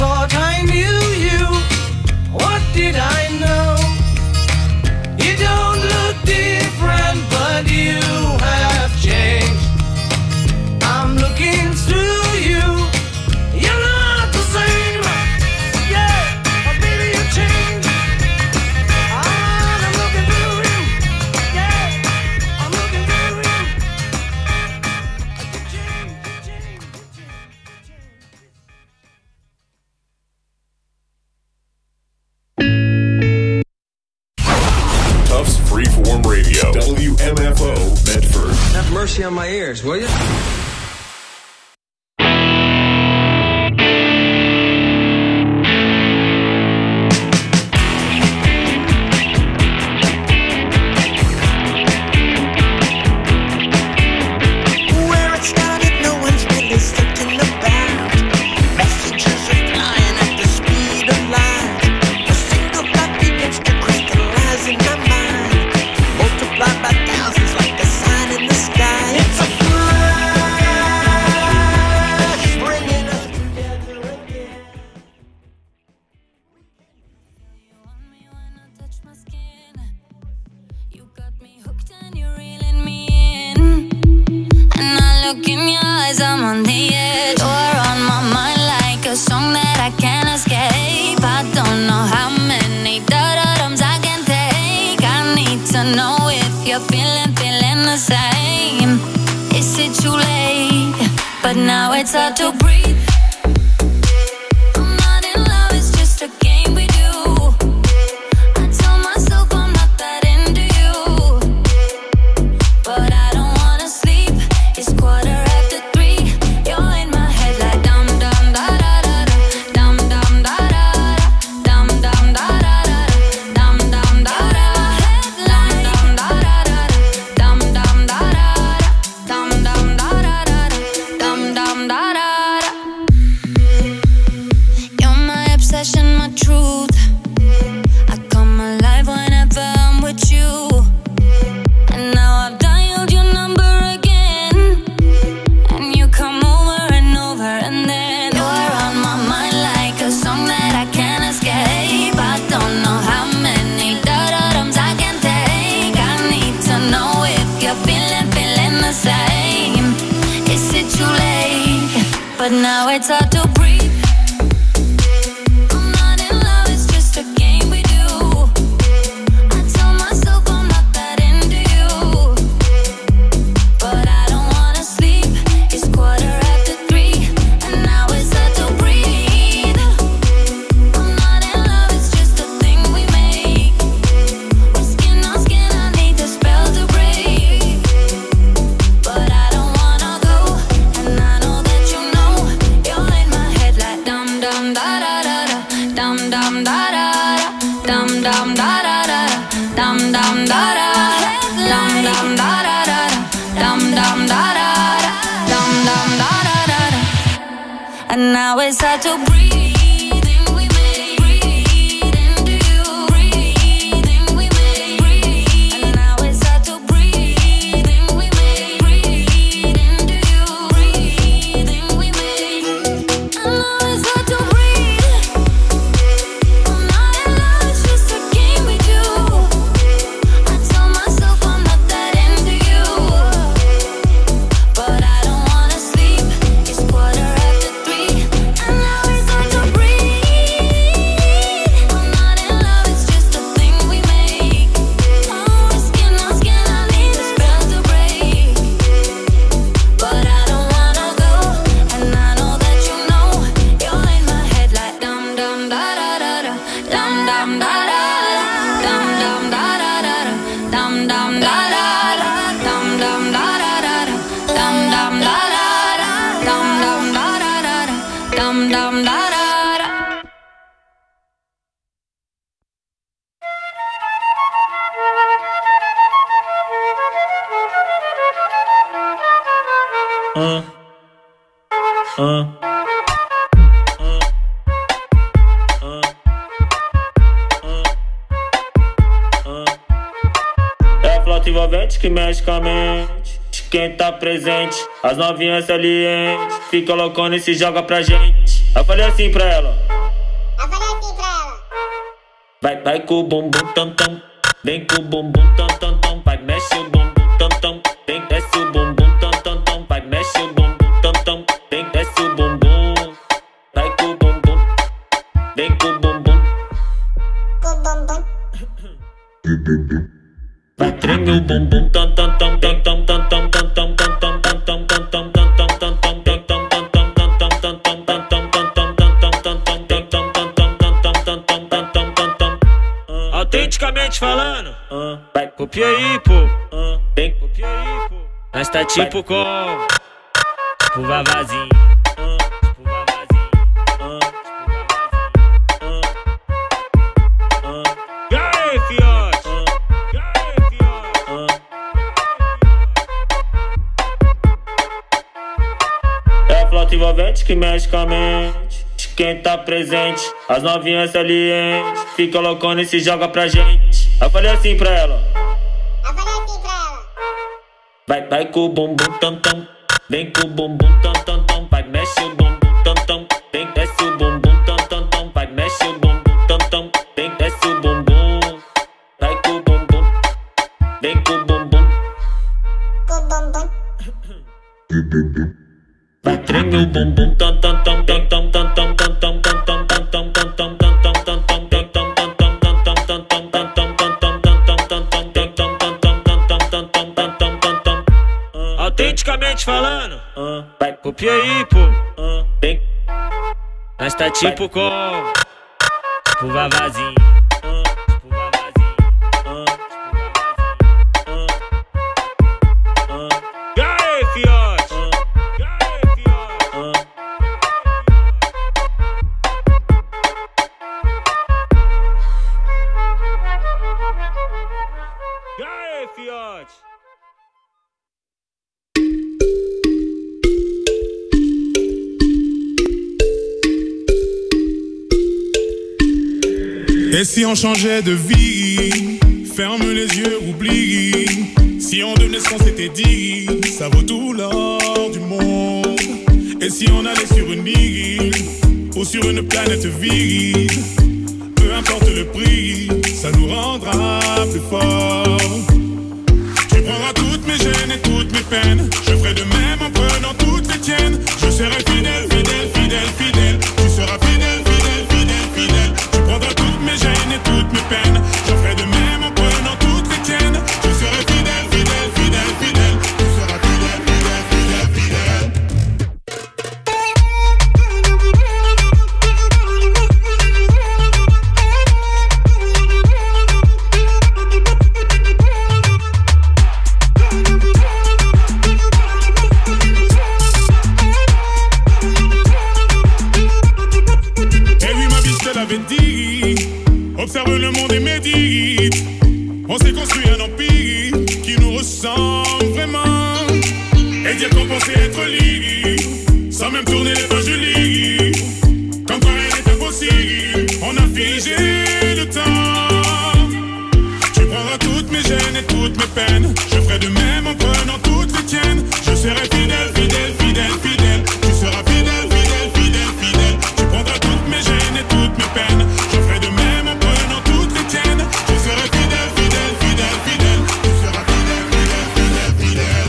thought I knew you. What did I know? You don't look different, but you have changed. I'm looking through you. You're not the same. Yeah, but baby you changed. I'm looking through you. Yeah, I'm looking through you. You change. Tufts Freeform Radio, WMFO Medford. Have mercy on my ears, will you? Where it started, no one's really certain about. Messages are flying at the speed of light. A single thought begins to crystallize in my mind, multiplied by thousands like a sign in the sky. It's a flash bringing us together again. You want me when I touch my skin. You got me hooked and you're reeling me in. And I look in your eyes, I'm on the edge. You're on my mind like a song that I can't escape. I don't know how many da-da-dums I can take. I need to know if you're feeling the same. Is it too late? But now it's hard to breathe. I'm not in love, it's just a game we do. I tell myself I'm not that into you, but I don't wanna sleep. It's 3:15. You're in my head like dum dum da da da da, dum dum da da da, dum dum da da da, dum dum da da, dum dum da da da, dum dum da da, dum dum da da da, dum dum da da. You're my obsession, my truth. I come alive whenever I'm with you. And now I've dialed your number again, and you come over and over, and then you're on my mind like a song that I can't escape. I don't know how many da-da-dums I can take. I need to know if you're feeling the same. Is it too late? But now it's hard to breathe. I'm not in love, it's just a game we do. I tell myself I'm not that into you, but I don't wanna sleep. It's 3:15, and now it's hard to breathe. I'm not in love, it's just a thing we make. We're skin on skin, I need the spell to break, but I don't wanna go. And I know that you know you're in my head like dum dum da da da da, dum dum da da da, dum dum da da da, dum dum da da, dum dum da da da, dum dum da da, dum dum da da da. And now it's hard to breathe in we make, breathe into you, breathe in we make, breathe. And now it's hard to breathe in we make, breathe into you, breathe in we make. And now it's hard to breathe. I'm not in love, it's just a game we do. I tell myself I'm not that into you, but I don't wanna sleep. It's 3:15, and now it's hard to breathe. I'm not in love, it's just a thing we make. Oh, skin on skin, I need the spell to break, but I don't wanna go. And I know that you know you're in my head like dum dum da da da da, dum dum da da da, dum dum da da da da, dum dum da da da, dum dum da da da da, dum dum da da da, dum dum da da da da, dum dum da da da. É a flauta envolvente que mexe com a mente. Quem tá presente, as novinhas salientes, fica loucona e se joga pra gente. Eu falei assim pra ela: Vai com o bumbum tam tam, vem com o bumbum tam tam tam, vai mexe o bumbum tam tam, vem desce o bumbum tam tam tam, vai mexe o bumbum tam tam, vem desce o bumbum, vai com o bumbum, vem com o bumbum, vai treme o bumbum tam tam tam tam tam tam tam tam tam tam tam tam tam tam tam tam tam tam autenticamente falando, copia aí, pô. Copia aí, pô. Nós tá tipo como? Tipo Vavazinho. Tipo Vavazinho. E aí, fiote? E aí, fiote? É a flauta envolvente que mexe com a mente. Quem tá presente, as novinhas salientes, fica loucona e se joga pra gente. Eu falei assim pra ela. Vai com o bumbum tam tam, vem com o bumbum tam tam tam, vai mexe o bumbum tam tam, vem desce o bumbum tam tam tam, vai mexe o bumbum tam tam, vem desce o bumbum, vai com o bumbum, vem com o bumbum, vai treme o bumbum tam tam tam tam tam tam tam tam tam tam tam tam tam tam tam tam tam tam autenticamente falando, copia aí, pô. Nós tá tipo como? Tipo Vavazinho. Tipo Vavazinho. E aí, fiote? E aí, fiote? E aí, fiote? Et si on changeait de vie, ferme les yeux, oublie. Si on devenait ce qu'on s'était dit, ça vaut tout l'or du monde. Et si on allait sur une île ou sur une planète vide, peu importe le prix, ça nous rendra plus forts. Tu prendras toutes mes gênes et toutes mes peines, je ferai de même en prenant toutes les tiennes. Je serai fidèle, fidèle, fidèle, fidèle. Tu seras fidèle, fidèle, fidèle, fidèle. Tu prendras toutes mes gênes et toutes mes peines, j'en ferai de même en prenant toutes les tiennes. Tu seras fidèle, fidèle, fidèle, fidèle. Tu seras fidèle, fidèle, fidèle, fidèle. Observe le monde et médite. On s'est construit un empire qui nous ressemble vraiment. Et dire qu'on pensait être libre, sans même tourner les pages du livre. Quand rien n'est impossible, on a figé le temps. Tu prendras toutes mes gênes et toutes mes peines, je ferai de même en prenant toutes les tiennes. Je serai fidèle, fidèle, fidèle, fidèle. Tu seras fidèle, fidèle, fidèle, fidèle. Tu prendras toutes mes gênes et toutes mes peines, je ferai de même en prenant toutes les tiennes. Tu seras fidèle, fidèle, fidèle, fidèle. Tu seras fidèle, fidèle, fidèle, fidèle.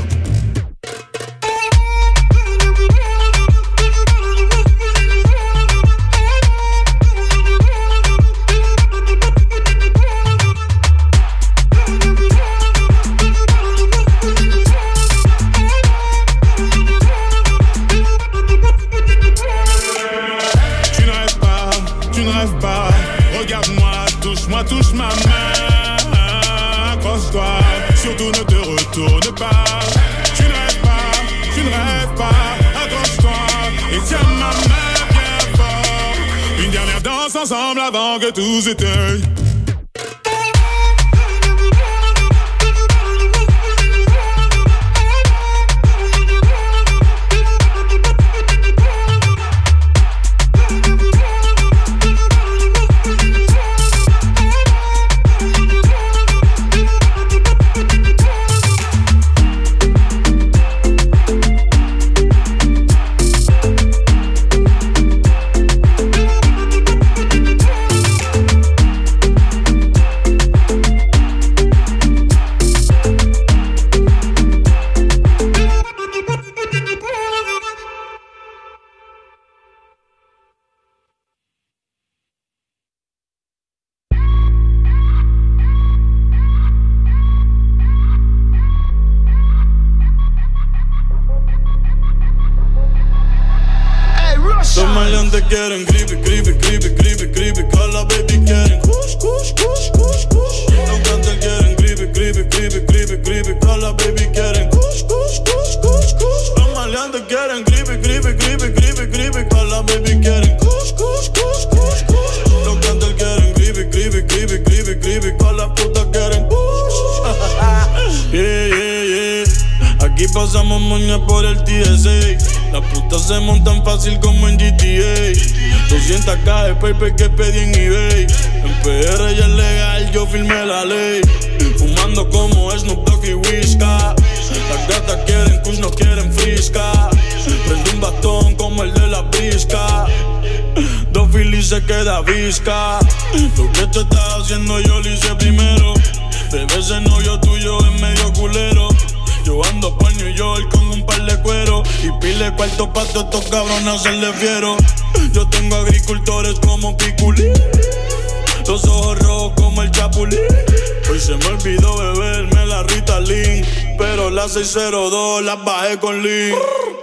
Regarde-moi, touche-moi, touche ma main. Accroche-toi, surtout ne te retourne pas. Tu ne rêves pas, accroche-toi et tiens ma main bien fort. Une dernière danse ensemble avant que tout s'éteigne. quieren creepy, creepy, creepy, creepy, creepy. Todas las baby quieren kush, kush, kush, kush, kush. Los cantantes quieren creepy, creepy, creepy, creepy, creepy. Todas las baby quieren kush, kush, kush, kush, kush. Los maleantes quieren creepy, creepy, creepy, creepy, creepy. Todas las baby quieren kush, kush, kush, kush, kush. Los cantantes quieren creepy, creepy, creepy, creepy, creepy. Todas las putas quieren kush. Yeah, yeah, yeah. Aquí pasamos moña por el TSA. Las putas se montan fácil como en GTA. 200k de paper que pedí en eBay. En PR ya es legal, yo firmé la ley. Fumando como Snoop Dogg y Whisca. Las gatas quieren kush, no quieren frisca. Prende un bastón como el de la brisca. Dos filis se queda visca. Lo que te estás haciendo yo lo hice primero. Bebé, ese novio tuyo es medio culero. Yo ando por New York con un par de cuero y pile cuarto pa' todos estos cabrones hacerle fiero. Yo tengo agricultores como Piculín, los ojos rojos como el Chapulín. Hoy se me olvidó beberme la Ritalin, pero las 602 las bajé con Lean.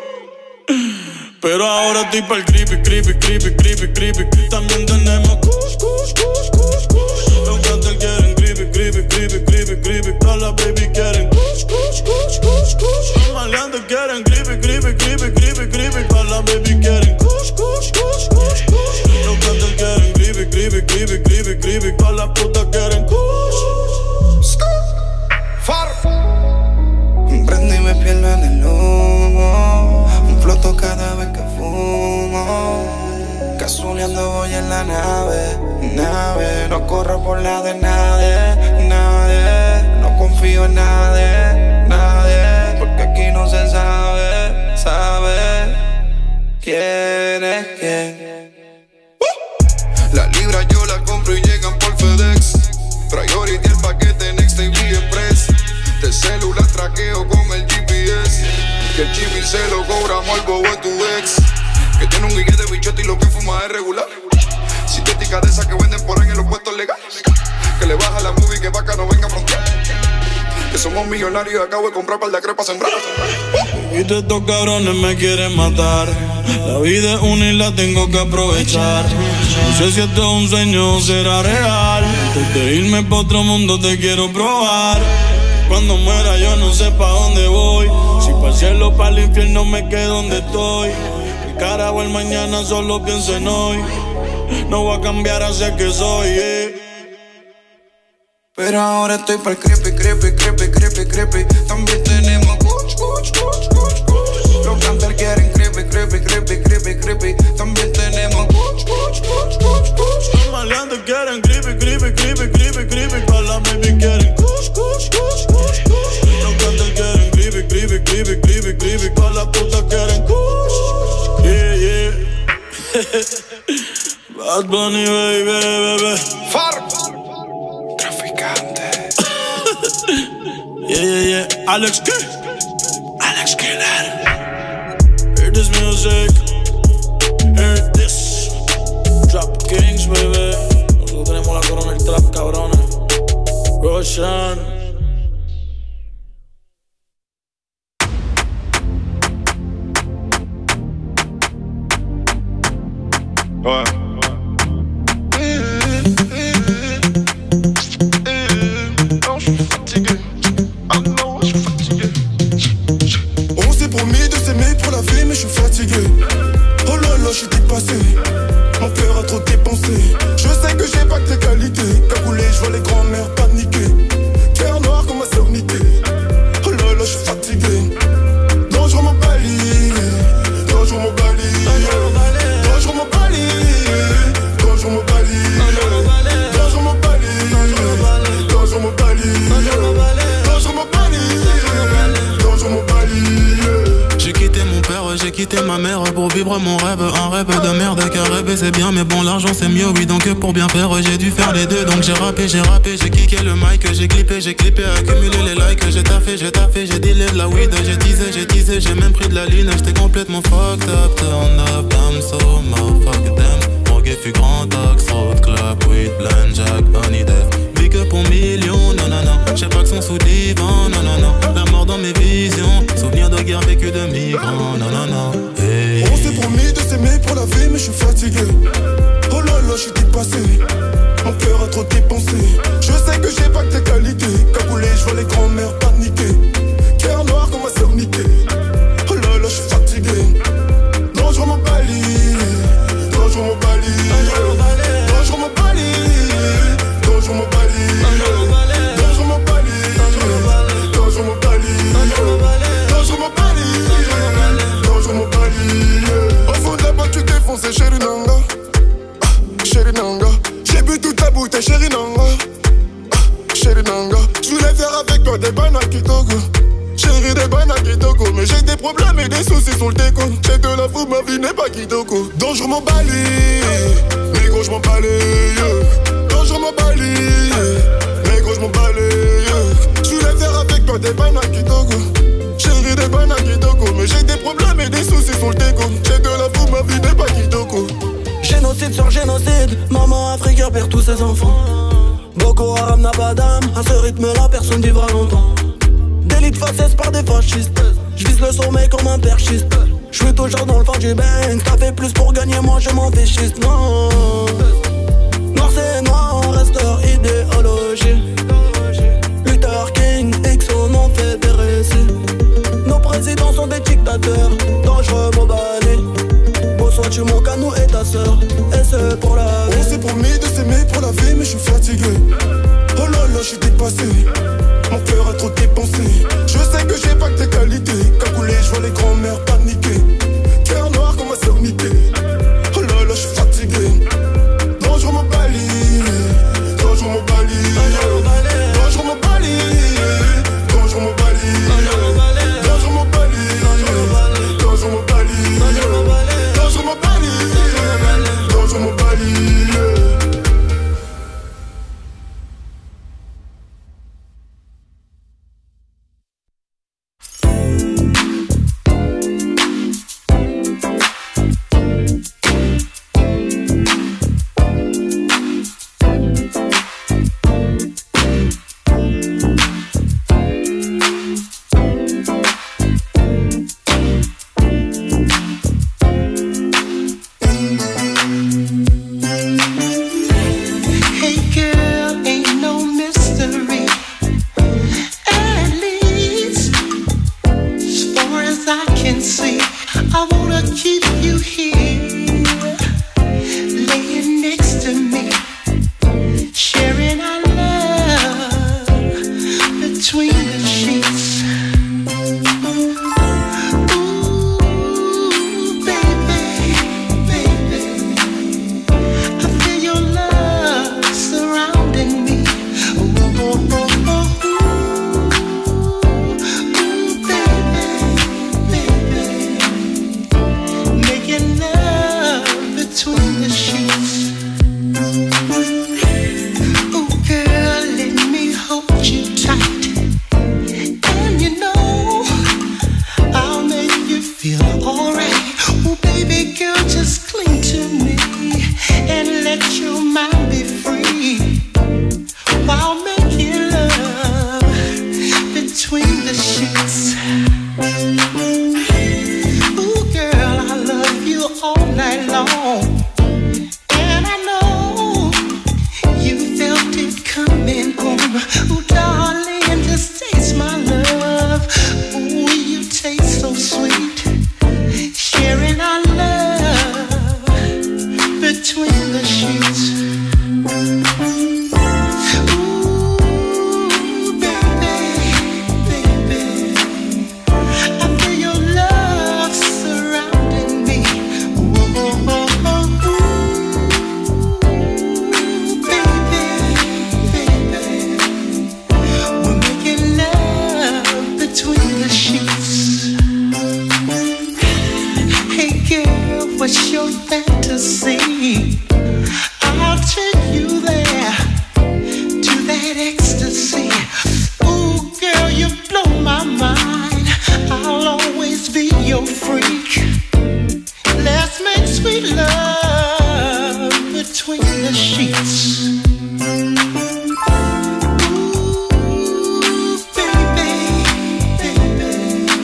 Pero ahora estoy pa'l creepy, creepy, creepy, creepy, creepy. También tenemos kush, kush, kush, kush, kush. Los cantantes quieren creepy, creepy, creepy, creepy, creepy. Todas las baby quieren kush, kush, kush, kush, kush. Los maleantes quieren creepy, creepy, creepy, creepy, creepy. Todas las baby quieren kush, kush, kush, kush, kush. Los cantantes quieren creepy, creepy, creepy, creepy, creepy. Todas las putas quieren kush. Far. Prendo y me pierdo en el humo. Floto cada vez que fumo. Casuleando voy en la nave. No corro por la de nadie. No confío en nadie. Porque aquí no se sabe quién es quién. La libra yo la compro y llegan por FedEx. Priority el paquete Next TV Express. De celular traqueo con el GPS. Que el chip se lo cobramos al bobo de tu ex. Que tiene un guille de bichote y lo que fuma es regular. Sintética de esas que venden por ahí en los puestos legales. Que le baja la movie que vaca no venga a frontear. Que somos millonarios y acabo de comprar par de crepas sembrar. Y todos estos cabrones me quieren matar. La vida es una y la tengo que aprovechar. No sé si esto es un sueño o será real. Antes de irme pa' otro mundo te quiero probar. Cuando muera yo no sé pa' dónde voy. Si pa' el cielo o pa' el infierno me quedo donde estoy. El cara o el mañana solo pienso en hoy. No voy a cambiar hacia que soy, Pero ahora estoy pa'l creepy, creepy, creepy, creepy, creepy. También tenemos kush, kush, kush, kush, kush. Los cantantes quieren creepy, creepy, creepy, creepy, creepy. También tenemos kush, kush, kush, kush, kush. Los maleantes quieren creepy, creepy, creepy, creepy, creepy. Todas las baby quieren kush, kush, kush, kush, kush. Los cantantes quieren creepy, creepy, creepy, creepy, creepy. Todas las putas quieren kush. Yeah, yeah. Bad Bunny, baby. Far. Traficante. Yeah. Alex Killer. Hear this music. Hear this. Trap Kings, baby. Nosotros tenemos la corona del trap, cabrones. Roshan. On s'est promis de s'aimer pour la vie, mais je suis fatigué. Oh là là, je suis dépassé. Mon cœur a trop dépensé. Je sais que j'ai pas que tes qualités. Cagoulé, je vois les grands-mères paniquer. Cœur noir comme ma sernité. Oh là là, je suis fatigué. Dangereux mon bali. Dangereux mon bali. Dangereux mon bali. Dangereux mon bali. Dangereux mon bali. Dangereux mon bali. Dangereux mon bali. Dangereux mon bali. J'ai quitté mon père, j'ai quitté ma mère pour vivre mon rêve. Un rêve de merde car rêver c'est bien mais bon l'argent c'est mieux. Oui donc pour bien faire j'ai dû faire les deux. Donc j'ai rappé, j'ai kické le mic. J'ai clippé, accumulé les likes. J'ai taffé, j'ai dealé de la weed. J'ai teasé, j'ai même pris de la ligne. J'étais complètement fucked up, turn up, damn so fuck them. Morgue fut grand axe, road club, weed, blind jack, honey death. Vie que pour millions, non. J'sais pas que son sous divan, non. La mort dans mes visions, souvenir de guerre vécue de migrants, non. Hey. On s'est promis de s'aimer pour la vie, mais je suis fatigué. fatigué. Oh là là, je suis dépassé. Mon cœur a trop dépensé. Je sais que j'ai pas que tes qualités. Cagoulé, je vois les grands-mères paniquer. Cœur noir comme ma sœur niquée. Oh là là, je suis fatigué. Dangereux mon bali. Dangereux mon bali. Dangereux mon bali. Dangereux mon bali. Dangereux mon bali. Dangereux mon bali. Dangereux mon bali. Dangereux mon bali. Au fond de la boîte, tu défonces, chérie Nanga. Chérie Nanga. J'ai bu toute ta bouteille, chérie Nanga. Chérie Nanga. Je voulais faire avec toi des banaki togo. Chérie des banaki togo. Mais j'ai des problèmes et des soucis sur le déco. J'ai de la fou, ma vie n'est pas kitoko. Dangereux mon bali. Négro, je m'en balais. Dangereux mon bali. Négro, je m'en balais. Je voulais faire avec toi des banaki togo. Chérie des banaki togo. Mais j'ai des problèmes et des soucis sur le déco. J'ai de la fou, ma vie n'est pas kitoko. Génocide sur génocide, maman africaine perd tous ses enfants. Boko Haram n'a pas d'âme, à ce rythme-là personne vivra longtemps. Délit de faciès par des fascistes, j'vise le sommet comme un perchiste. J'suis toujours dans le fond du bang, t'as fait plus pour gagner, moi je m'en fichiste, non. Noir c'est noir, on reste leur idéologie. Luther King, Exxon, on fait des récits. Nos présidents sont des dictateurs, dangereux Mobali. Soit tu manques à nous et ta sœur, et c'est pour la vie. On s'est promis de s'aimer pour la vie, mais je suis fatigué. Oh là là, je suis dépassé. Mon cœur a trop dépensé. Je sais que j'ai pas que tes qualités. Cagoulé, je vois les grands-mères paniquer. Cœur noir comme ma sœur niquée. Oh là là, je suis fatigué. Dangereux mon bali. Dangereux mon bali. Dangereux mon bali. Dangereux mon bali. Dangereux mon bali. Dangereux mon bali. Dangereux mon bali. Dangereux mon bali.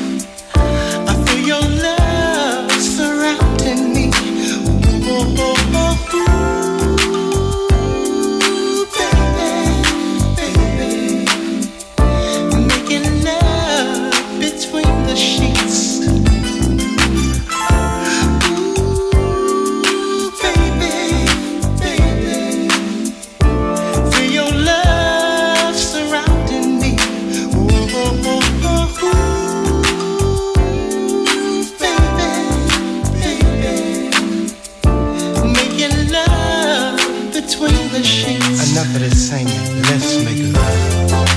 I feel your love surrounding me. Oh, oh, oh. Enough of this singing. Let's make love.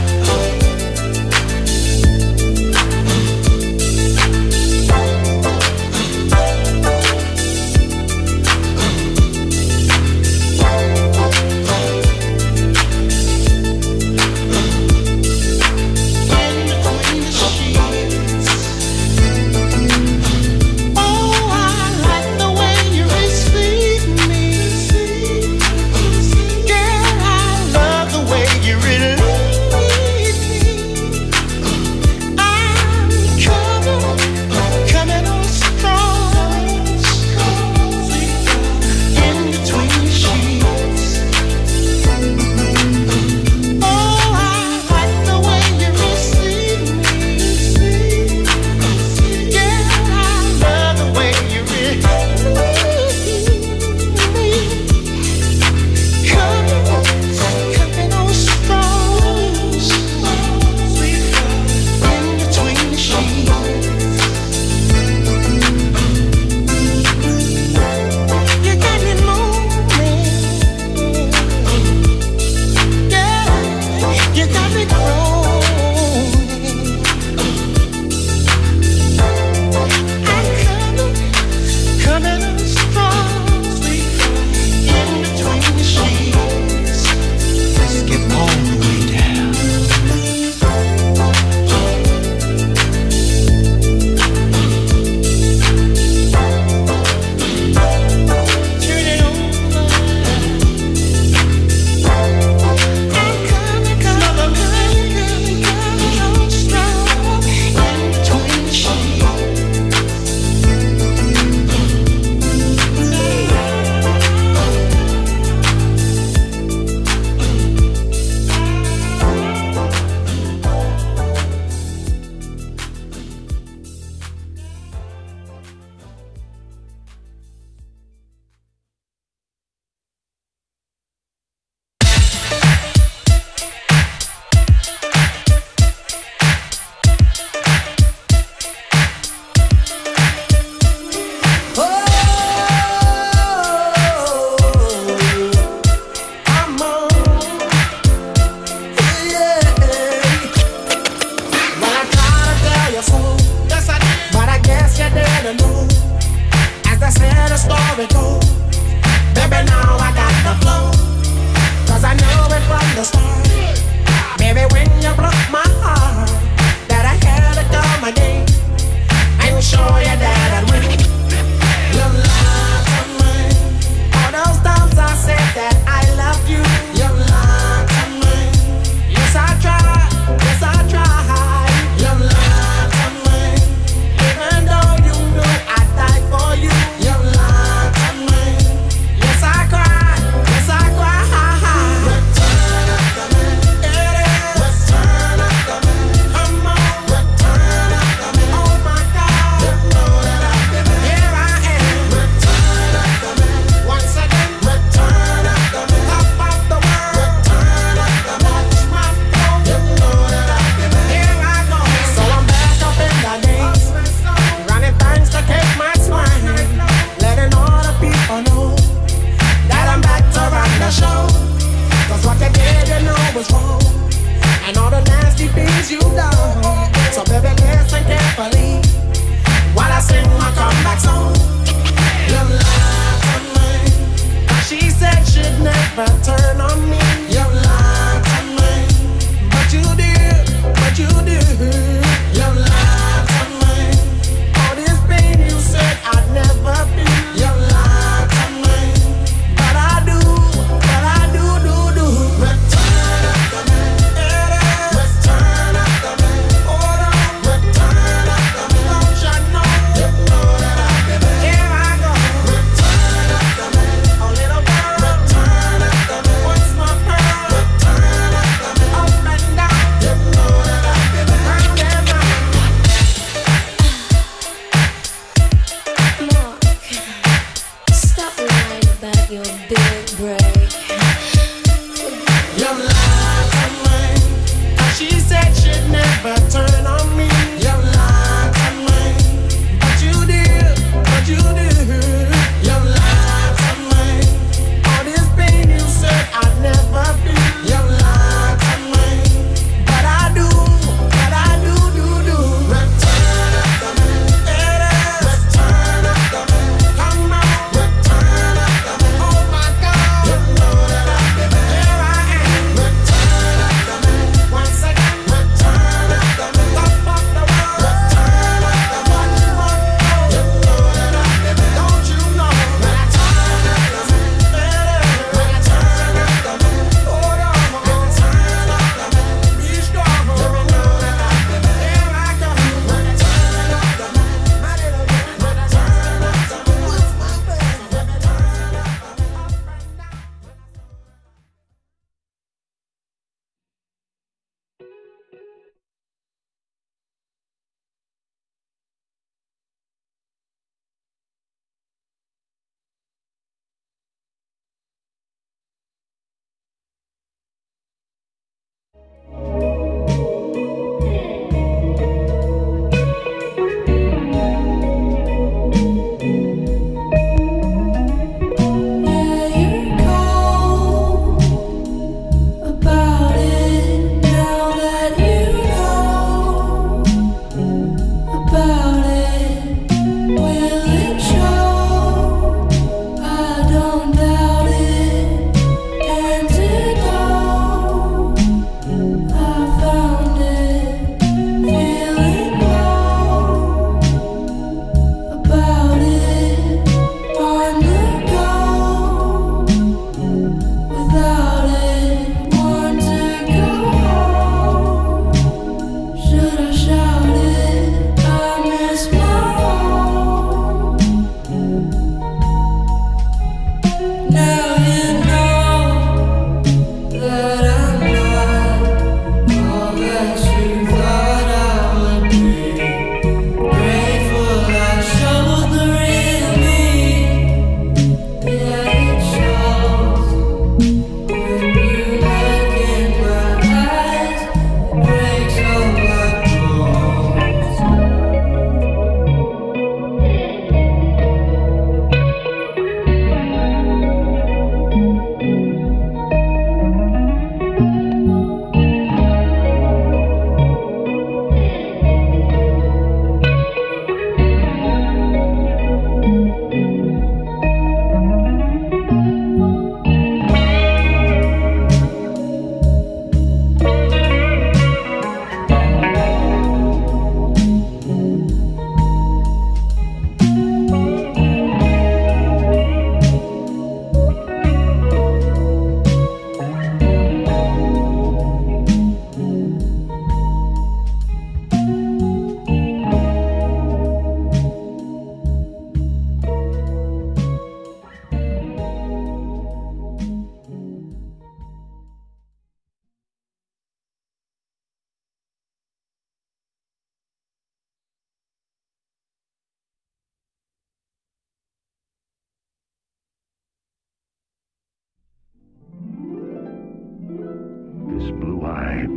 All this pain you said I'd never feel.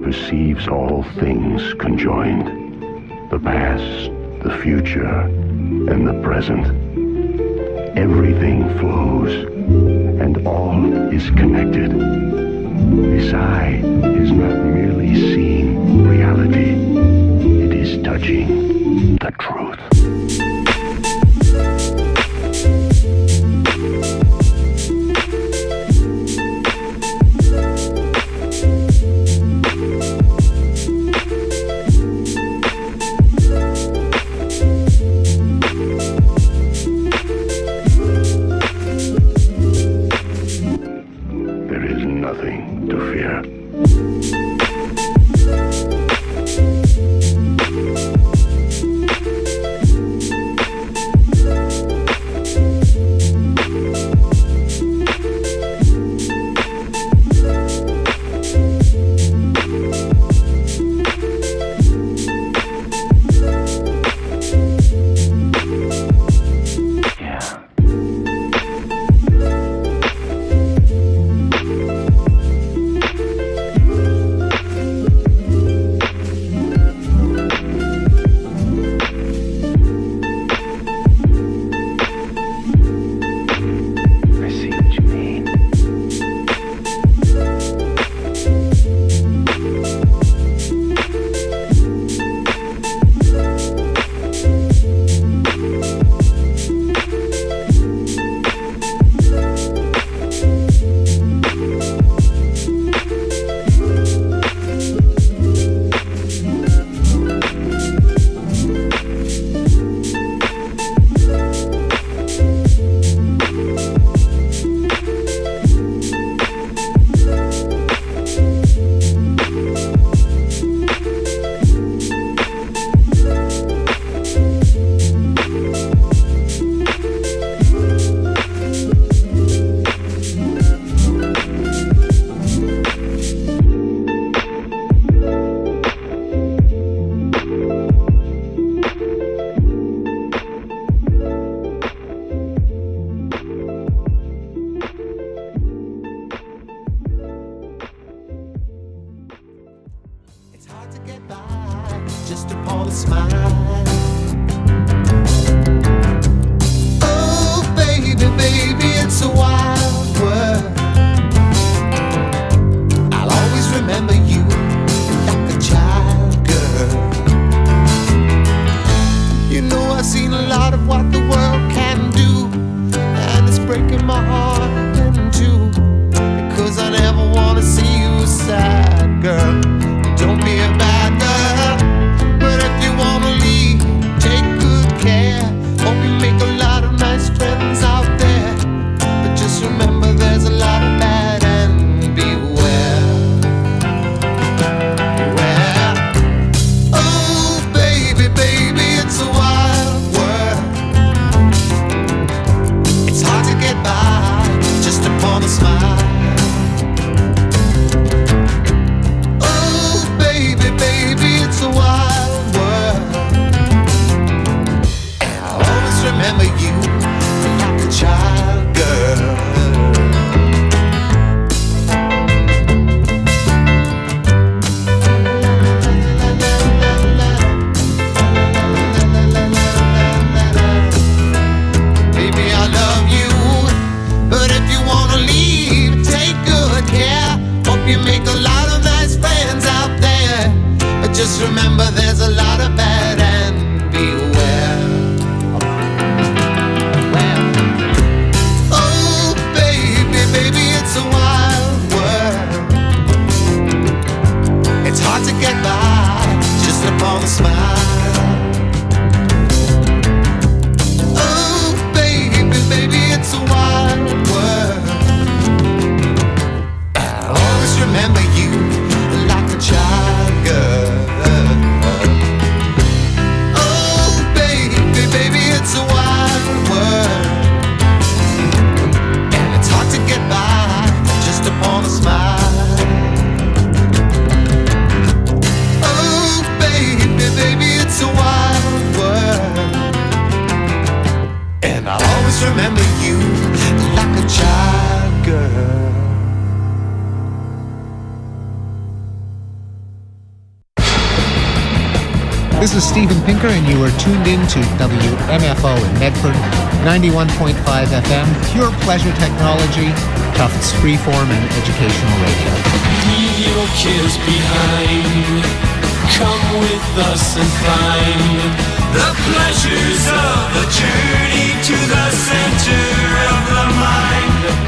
perceives all things conjoined, the past, the future, and the present. Everything flows, and all is connected. This eye is not merely seeing reality, it is touching the truth. There is nothing to fear. Just upon a smile. Oh, baby, baby, it's a wild world. I'll always remember you like a child, girl. You know, I've seen a lot of what the world can do, and it's breaking my heart in two, because I never want to see you sad, girl. Don't be a bad girl. But if you wanna leave, take good care. Hope you make a lot of nice friends out there. But just remember there's a lot of bad and beware. Beware. Oh, baby, baby, it's a wild world. It's hard to get by just upon a smile. A wild world, and I'll always remember you like a child, girl. Baby, I love you, but if you wanna leave, take good care. Hope you make a lot of nice friends out there. But just remember there's a lot of bad and beware. Well, oh, baby, baby, it's a wild world. It's hard to get by just upon a smile. Oh, baby, baby, it's a wild world. I'll always remember you like a child, girl. It's a wild world, and it's hard to get by just upon a smile. Oh, baby, baby, it's This is Steven Pinker, and you are tuned in to WMFO in Medford, 91.5 FM, pure pleasure technology, Tufts freeform and educational radio. Leave your cares behind. Come with us and find the pleasures of a journey to the center of the mind.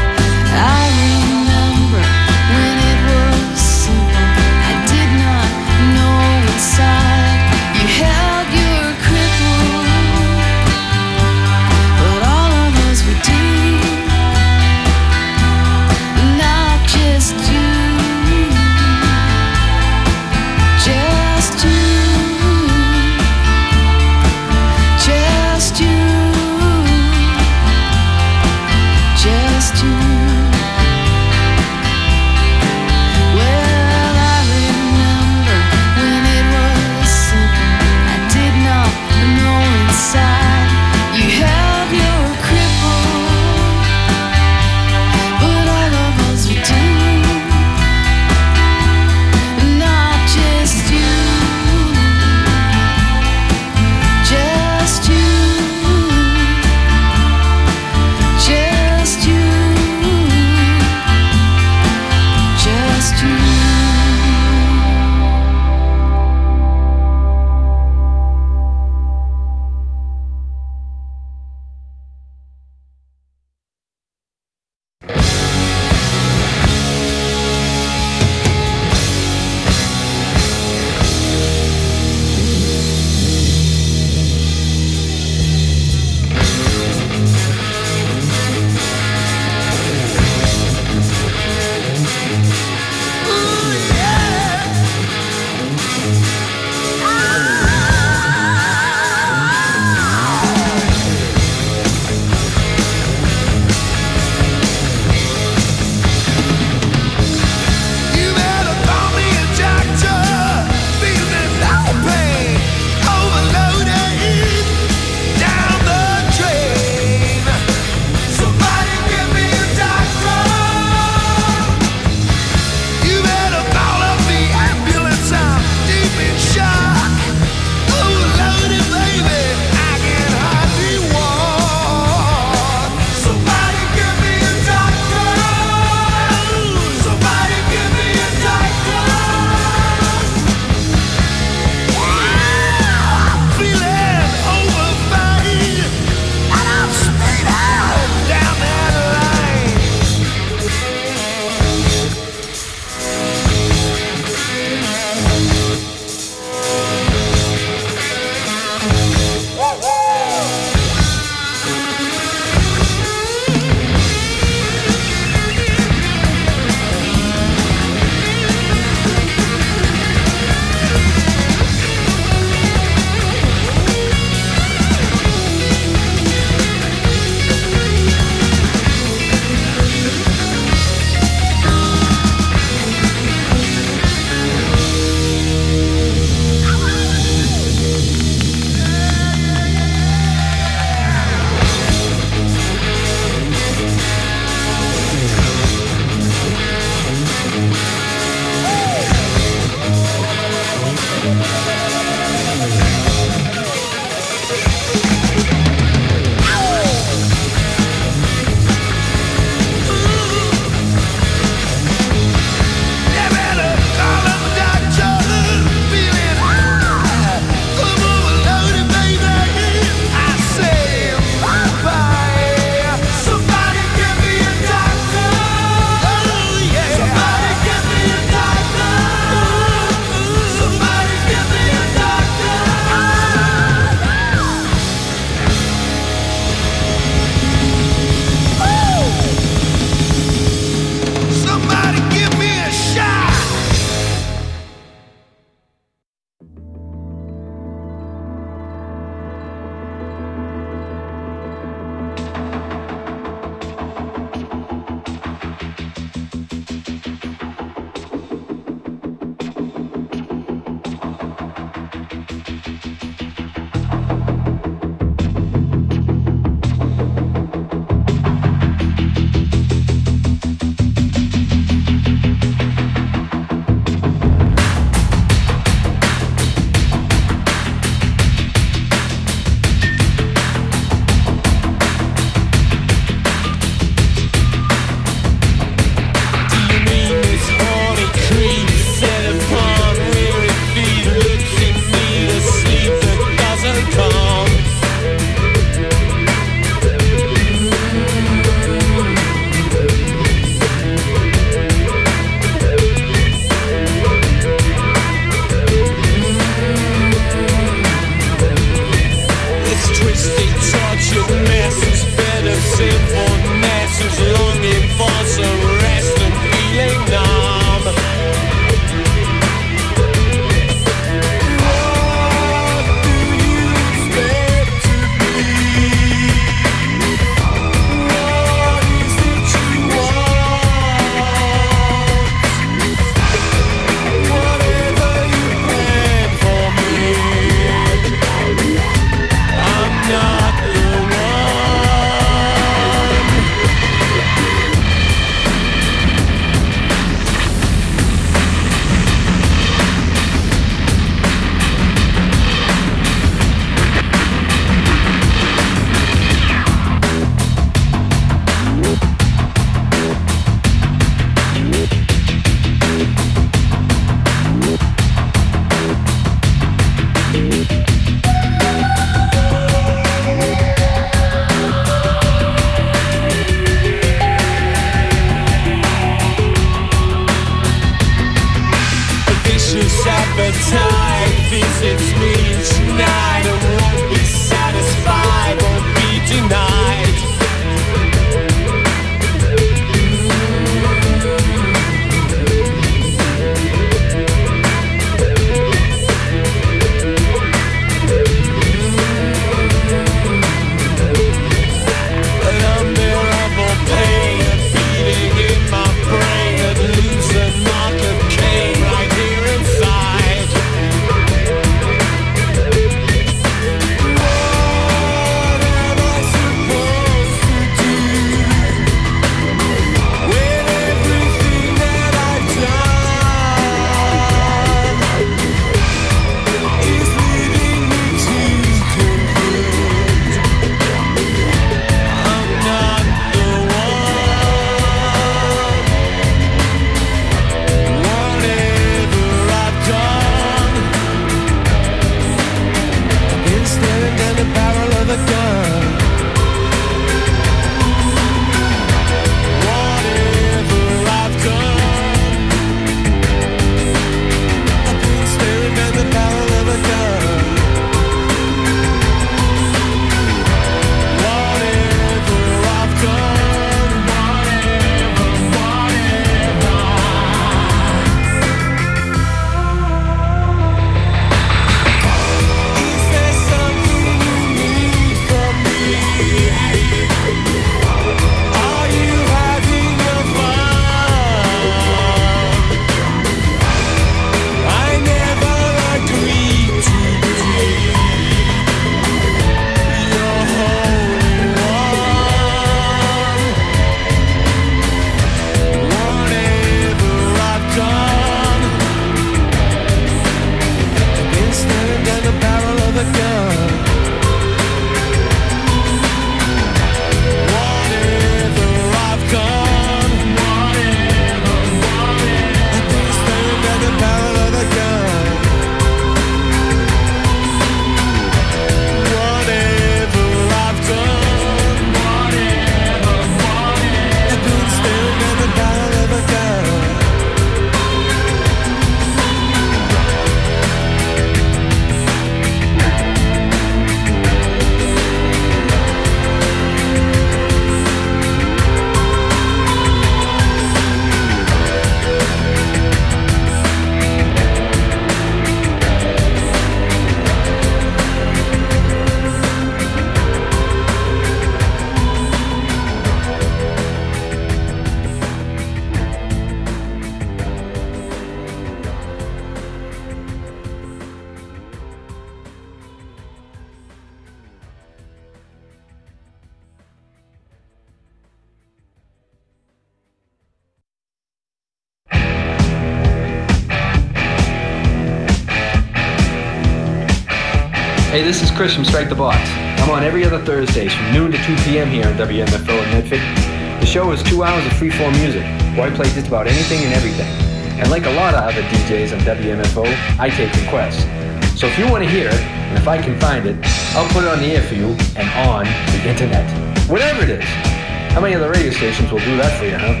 Hey, this is Chris from Strike the Box. I'm on every other Thursdays from noon to 2 p.m. here on WMFO in Medford. The show is 2 hours of free-form music, where I play just about anything and everything. And like a lot of other DJs on WMFO, I take requests. So if you want to hear it, and if I can find it, I'll put it on the air for you and on the internet. Whatever it is. How many other radio stations will do that for you, huh?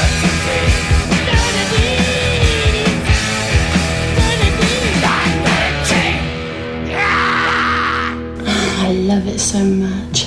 I love it so much.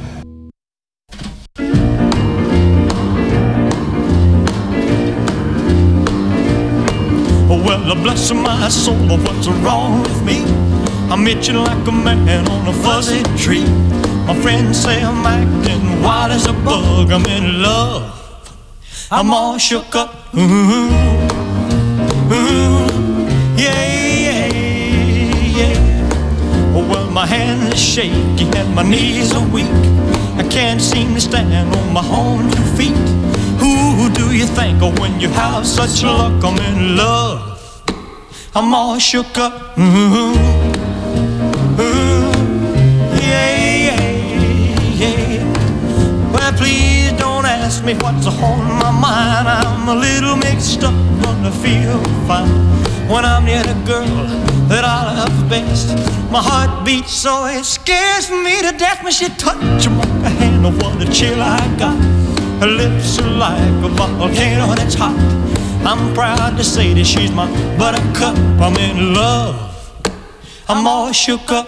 Well, bless my soul, what's wrong with me? I'm itching like a man on a fuzzy tree. My friends say I'm acting wild as a bug. I'm in love, I'm all shook up. Yeah. Well, my hands are shaky and my knees are weak. I can't seem to stand on my own 2 feet. Who do you think of when you have such luck? I'm in love, I'm all shook up. Yeah. Well, please don't ask me what's on my mind. I'm a little mixed up, but I feel fine when I'm near the girl that I love best. My heart beats so it scares me to death when she touches my hand. Oh, what a chill I got. Her lips are like a volcano that's hot. I'm proud to say that she's my buttercup. I'm in love, I'm all shook up.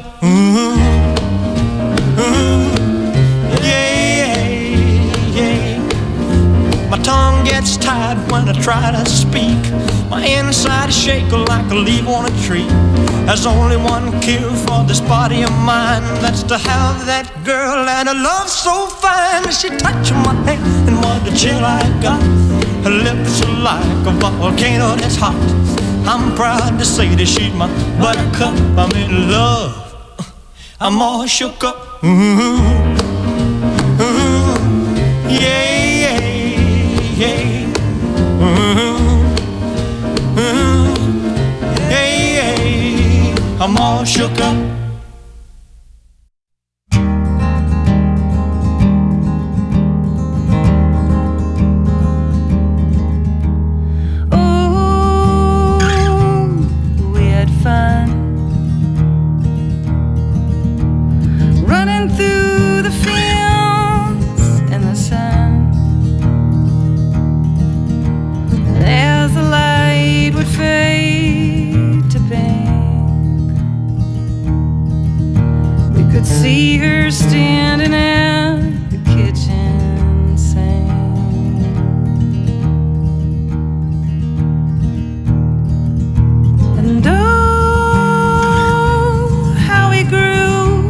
Yeah. My tongue gets tied when I try to speak. My inside is shaking like a leaf on a tree. There's only one cure for this body of mine, that's to have that girl and a love so fine. She touched my hand and what a chill I got. Her lips are like a volcano that's hot. I'm proud to say that she's my buttercup. I'm in love, I'm all shook up. Yeah. I'm all shook up. See her standing at the kitchen sink, and oh, how he grew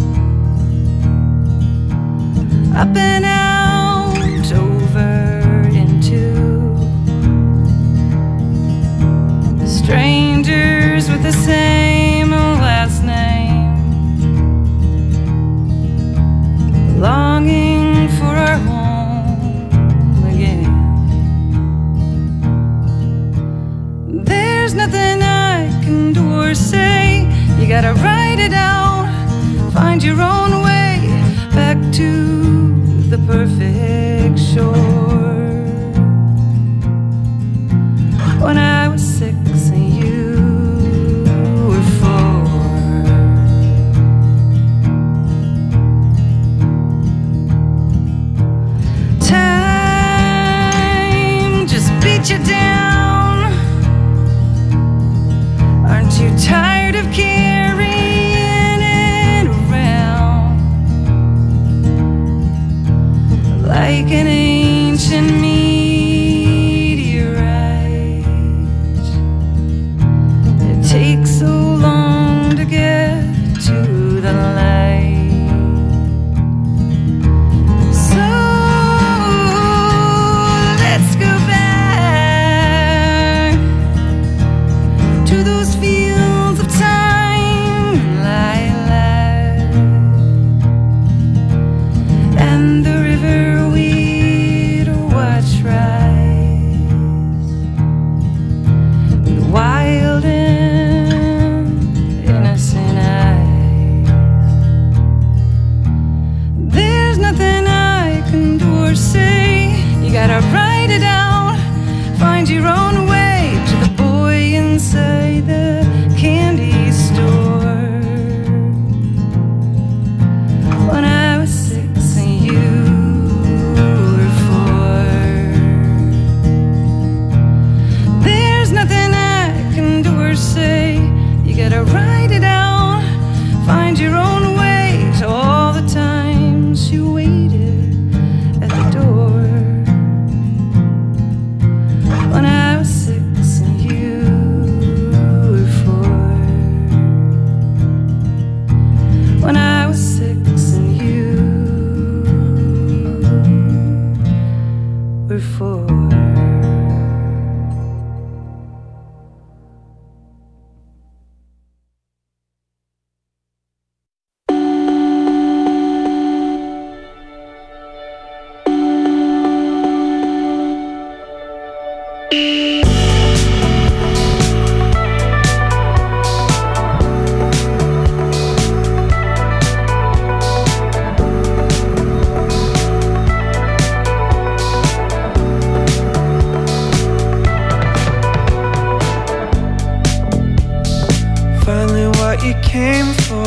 up and out over into strangers with the same last name. Longing for our home again. There's nothing I can do or say. You gotta write it down, find your own way back to the perfect shore. When I was 6 and you were 4. You down. Aren't you tired of carrying it around like an angel?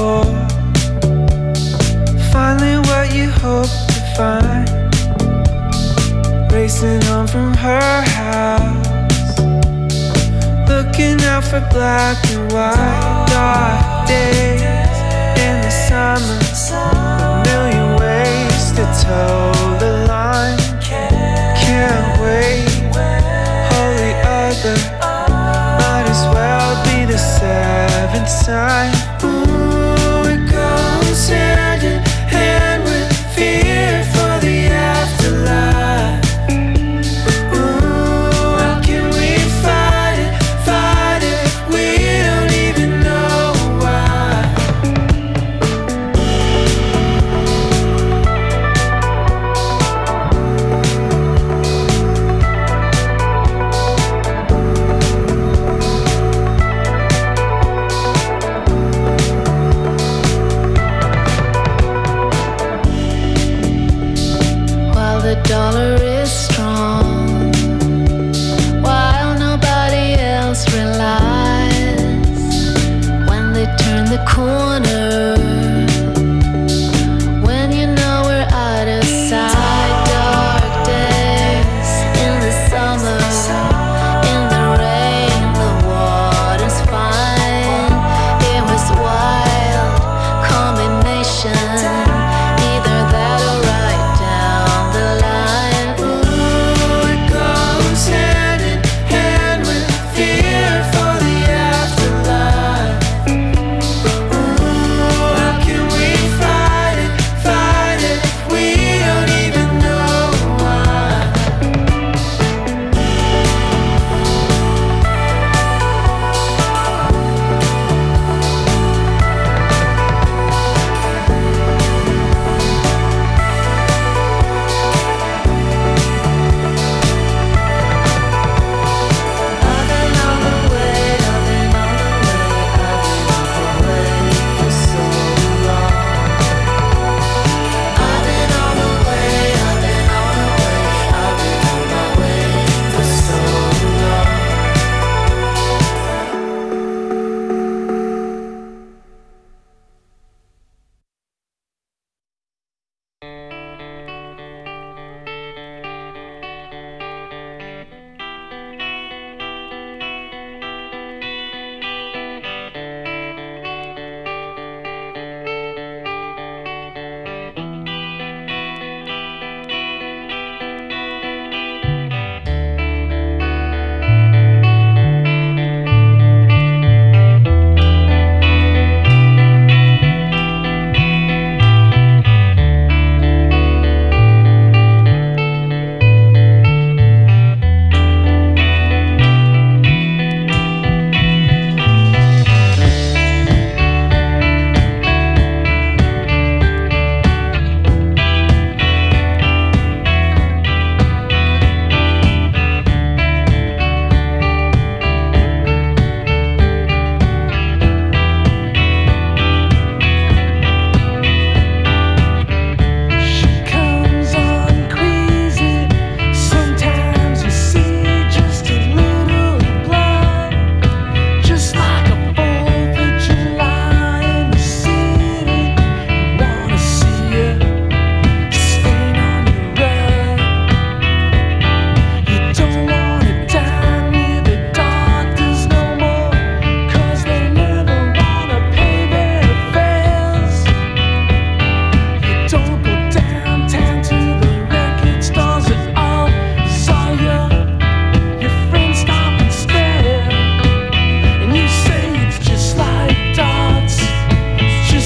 for. Finally what you hope to find. Racing home from her house, looking out for black and white. Dark days,